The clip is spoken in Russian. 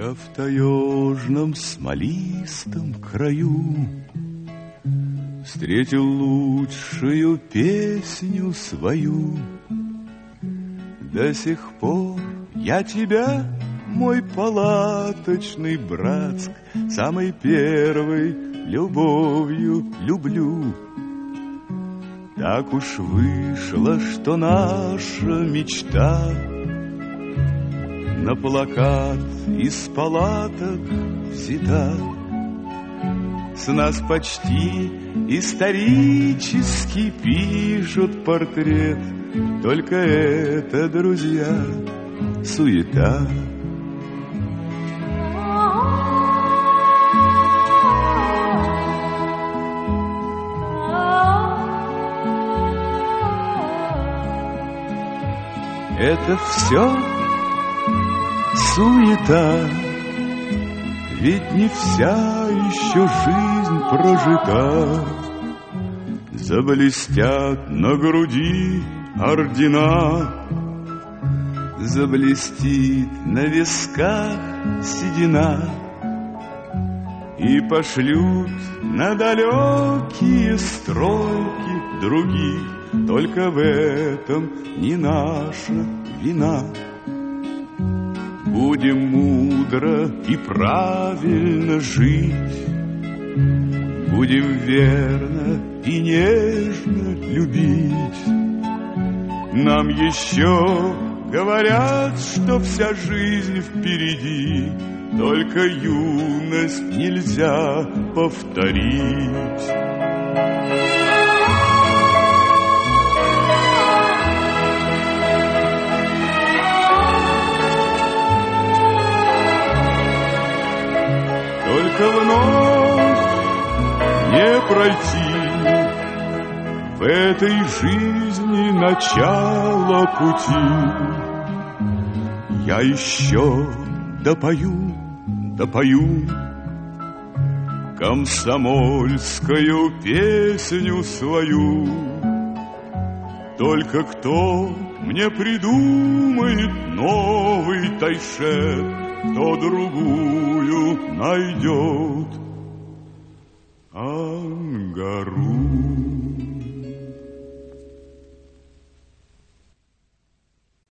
Я в таежном смолистом краю встретил лучшую песню свою. До сих пор я тебя, мой палаточный Братск, самой первой любовью люблю. Так уж вышло, что наша мечта на плакат из палаток взята. С нас почти исторически пишут портрет, только это, друзья, суета. Это все суета, ведь не вся еще жизнь прожита. Заблестят на груди ордена, заблестит на висках седина, и пошлют на далекие стройки других. Только в этом не наша вина. Будем мудро и правильно жить, будем верно и нежно любить. Нам еще говорят, что вся жизнь впереди, только юность нельзя повторить. Только вновь не пройти в этой жизни начало пути. Я еще допою комсомольскую песню свою. Только кто мне придумает новый тайшет, кто другую найдет Ангару.